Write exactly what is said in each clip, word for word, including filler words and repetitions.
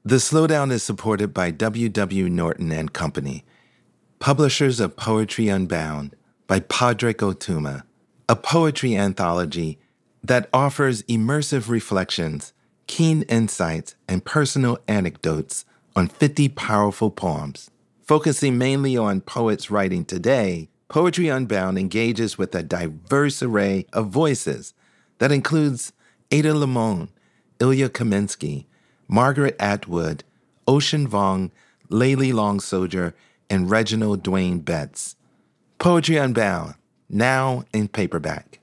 The Slowdown is supported by W W. Norton and Company, publishers of Poetry Unbound by Padraig Ó Tuama, a poetry anthology that offers immersive reflections, keen insights, and personal anecdotes on fifty powerful poems. Focusing mainly on poets writing today, Poetry Unbound engages with a diverse array of voices that includes Ada Limon, Ilya Kaminsky, Margaret Atwood, Ocean Vuong, Layli Long Soldier, and Reginald Dwayne Betts. Poetry Unbound, now in paperback.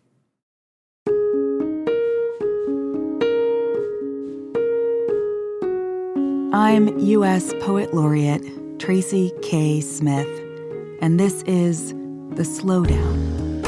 I'm U S Poet Laureate Tracy K. Smith, and this is The Slowdown.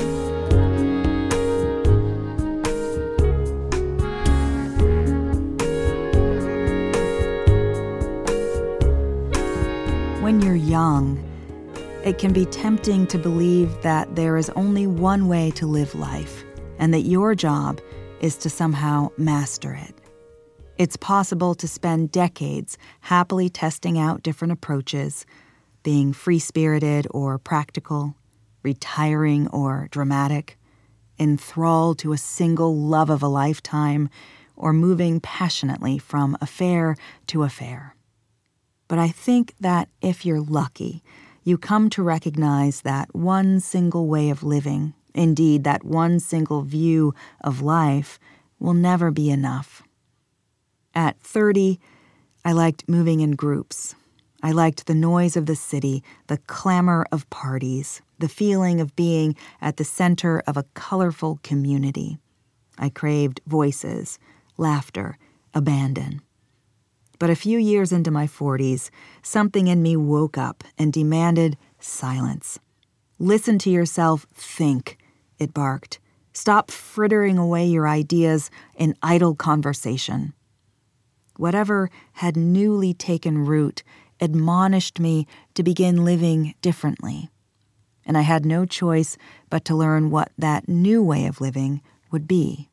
When you're young, it can be tempting to believe that there is only one way to live life, and that your job is to somehow master it. It's possible to spend decades happily testing out different approaches, being free-spirited or practical, retiring or dramatic, enthralled to a single love of a lifetime, or moving passionately from affair to affair. But I think that if you're lucky, you come to recognize that one single way of living, indeed that one single view of life, will never be enough. At thirty, I liked moving in groups. I liked the noise of the city, the clamor of parties, the feeling of being at the center of a colorful community. I craved voices, laughter, abandon. But a few years into my forties, something in me woke up and demanded silence. Listen to yourself think, it barked. Stop frittering away your ideas in idle conversation. Whatever had newly taken root admonished me to begin living differently, and I had no choice but to learn what that new way of living would be.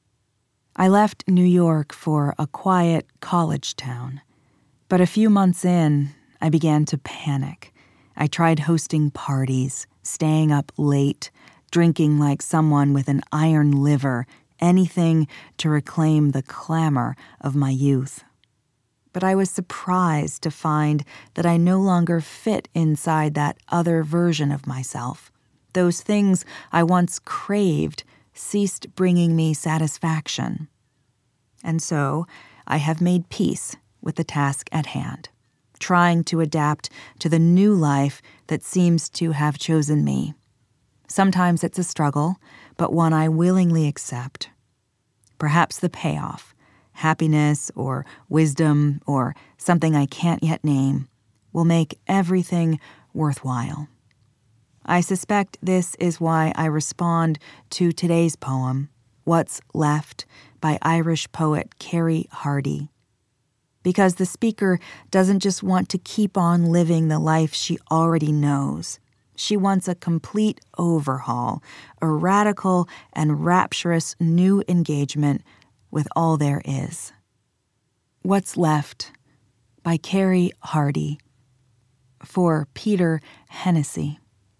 I left New York for a quiet college town, but a few months in, I began to panic. I tried hosting parties, staying up late, drinking like someone with an iron liver, anything to reclaim the clamor of my youth. But I was surprised to find that I no longer fit inside that other version of myself. Those things I once craved ceased bringing me satisfaction. And so I have made peace with the task at hand, trying to adapt to the new life that seems to have chosen me. Sometimes it's a struggle, but one I willingly accept. Perhaps the payoff, happiness or wisdom or something I can't yet name, will make everything worthwhile. I suspect this is why I respond to today's poem, What's Left, by Irish poet Kerry Hardy. Because the speaker doesn't just want to keep on living the life she already knows. She wants a complete overhaul, a radical and rapturous new engagement with all there is. What's Left, by Kerry Hardy, for Peter Hennessy.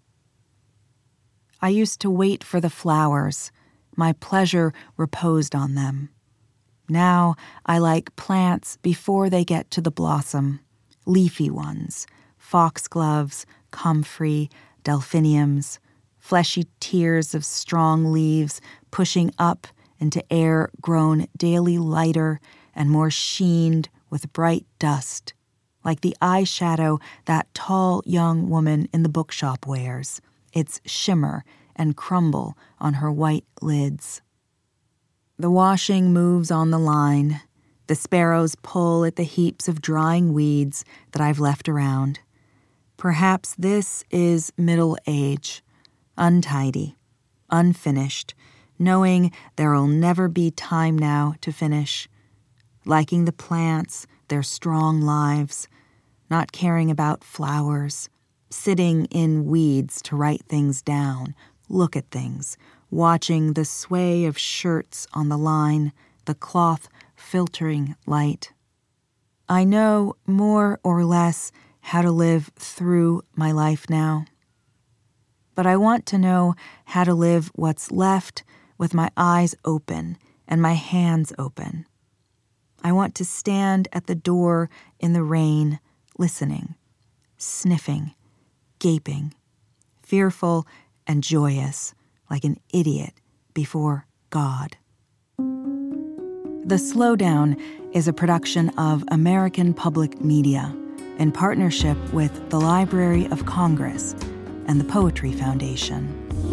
I used to wait for the flowers. My pleasure reposed on them. Now I like plants before they get to the blossom, leafy ones, foxgloves, comfrey, delphiniums, fleshy tiers of strong leaves pushing up into air grown daily lighter and more sheened with bright dust, like the eyeshadow that tall young woman in the bookshop wears, its shimmer and crumble on her white lids. The washing moves on the line. The sparrows pull at the heaps of drying weeds that I've left around. Perhaps this is middle age, untidy, unfinished, knowing there'll never be time now to finish, liking the plants, their strong lives, not caring about flowers, sitting in weeds to write things down, look at things, watching the sway of shirts on the line, the cloth filtering light. I know more or less how to live through my life now. But I want to know how to live what's left with my eyes open and my hands open. I want to stand at the door in the rain, listening, sniffing, gaping, fearful and joyous, like an idiot before God. The Slowdown is a production of American Public Media in partnership with the Library of Congress and the Poetry Foundation.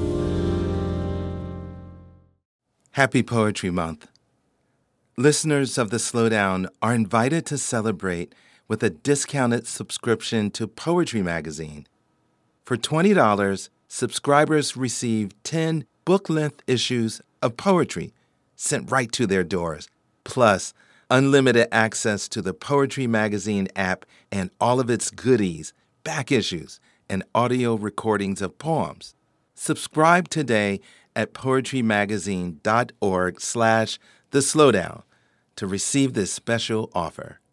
Happy Poetry Month. Listeners of The Slowdown are invited to celebrate with a discounted subscription to Poetry Magazine. For twenty dollars, subscribers receive ten book-length issues of poetry sent right to their doors, plus unlimited access to the Poetry Magazine app and all of its goodies, back issues, and audio recordings of poems. Subscribe today at poetrymagazine.org slash the slowdown to receive this special offer.